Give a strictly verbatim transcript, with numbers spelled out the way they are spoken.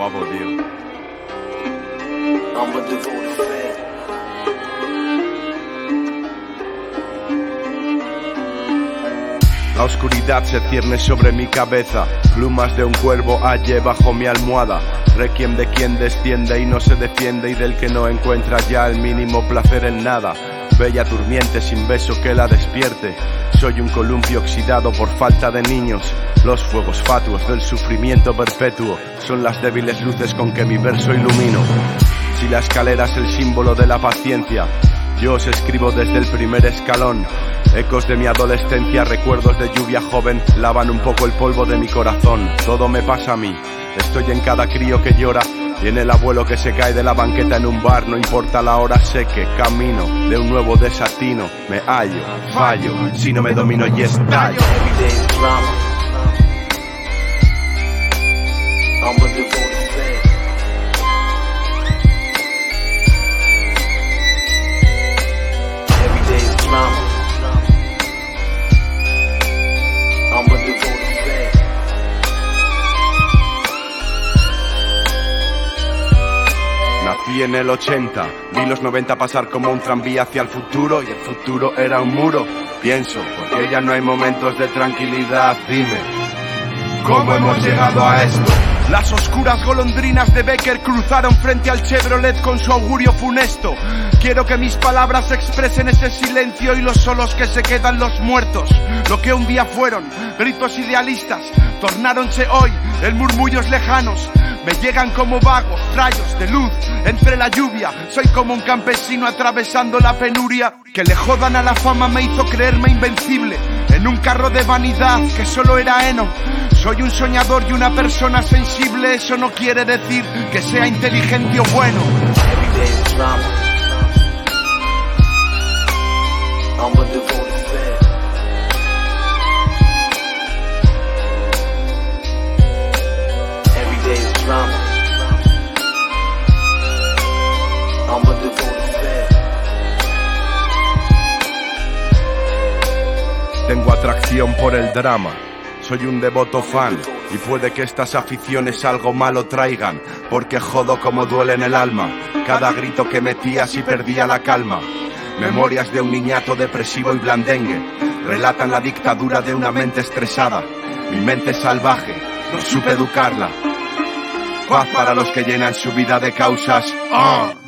guapo, tío. La oscuridad se cierne sobre mi cabeza, plumas de un cuervo hallé bajo mi almohada. Requiem de quien desciende y no se defiende, y del que no encuentra ya el mínimo placer en nada. Bella durmiente sin beso que la despierte. Soy un columpio oxidado por falta de niños. Los fuegos fatuos del sufrimiento perpetuo son las débiles luces con que mi verso ilumino. Si la escalera es el símbolo de la paciencia, yo os escribo desde el primer escalón. Ecos de mi adolescencia, recuerdos de lluvia joven, lavan un poco el polvo de mi corazón. Todo me pasa a mí, estoy en cada crío que llora y en el abuelo que se cae de la banqueta en un bar. No importa la hora, sé que camino de un nuevo desatino. Me hallo, fallo, si no me domino y estallo. Nací en el ochenta, vi los noventa pasar como un tranvía hacia el futuro, y el futuro era un muro. Pienso, porque ya no hay momentos de tranquilidad. Dime, ¿cómo hemos llegado a esto? Las oscuras golondrinas de Becker cruzaron frente al Chevrolet con su augurio funesto. Quiero que mis palabras expresen ese silencio y los solos que se quedan los muertos. Lo que un día fueron gritos idealistas, tornáronse hoy en murmullos lejanos. Me llegan como vagos rayos de luz entre la lluvia. Soy como un campesino atravesando la penuria. Que le jodan a la fama me hizo creerme invencible en un carro de vanidad que solo era heno. Soy un soñador y una persona sensible. Eso no quiere decir que sea inteligente o bueno. Tengo atracción por el drama, soy un devoto fan, y puede que estas aficiones algo malo traigan, porque jodo como duele en el alma cada grito que metías y perdía la calma. Memorias de un niñato depresivo y blandengue relatan la dictadura de una mente estresada. Mi mente salvaje, no supe educarla. Paz para los que llenan su vida de causas. ¡Ah!